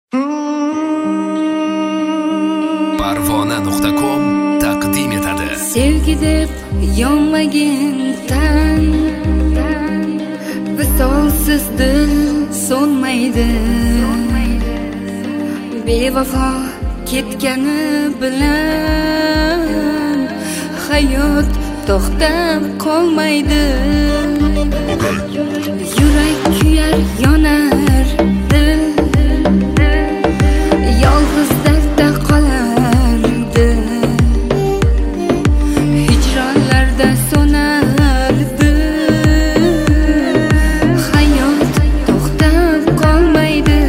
Parvona.com taqdim etadi. Sevgi deb yonmagin tan, visolsiz dil so'nmaydi. Bevafo ketgani bilan hayot to'xtab qolmaydi. Yurak kuyar, yonar dil, yolg'iz dardda qolardi. Hijronlarda so'nardi. Hayot to'xtab qolmaydi.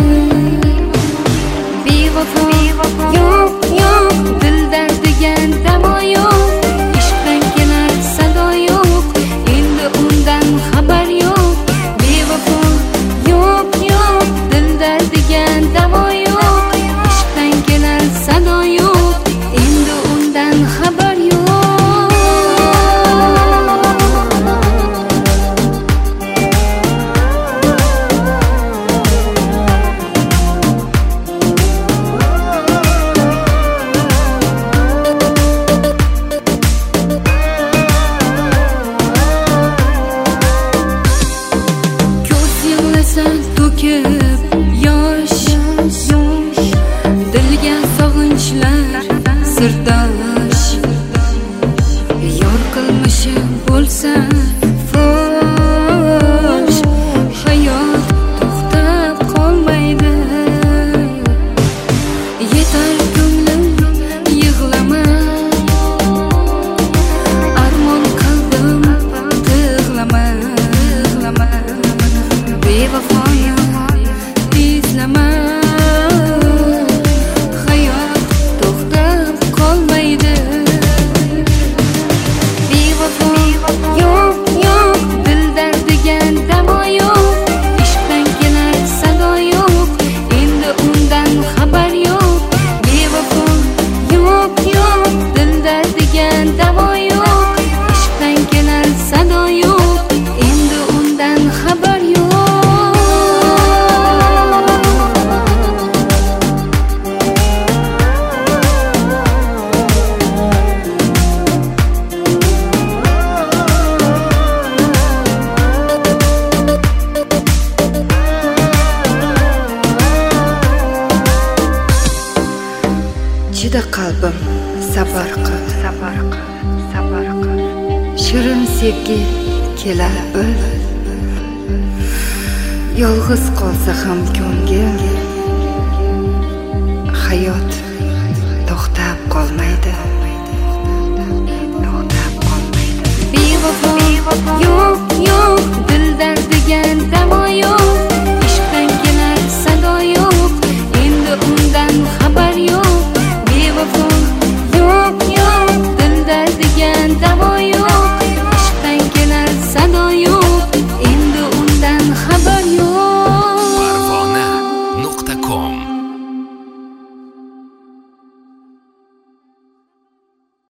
Bevafo yo'q, dil dardiga davo yo'q. Ishqdan kelar sado yo'q, endi undan xabar yo'q. Bevafo yo'q, dil dardiga davo yo'q. Ishqdan kelar sado yo'q, endi undan xabar yo'q. Ko'z yig'lasa to'kib yosh, dilga sog'inchlar sirdosh. Yor qilmishi bo'lsa fosh, hayot to'xtab qolmaydi. Yetar ko'nglim yig'lama, armon qildim tig'lama. Bevafoya izlama, hayot to'xtab qolmaydi. Bevafo yo'q, dil dardiga davo yo'q. Ishqdan kelar sado yo'q, endi undan xabar yo'q. Bevafo yo'q, dil dardiga davo yo'q. Ishqdan kelar sado yo'q, endi undan xabar yo'q. Chida qalbim, sabr qil. Shirin sevgi kelar bir. Yolg'iz qolsa ham ko'ngil, hayot to'xtab qolmaydi. Bevafo yo'q,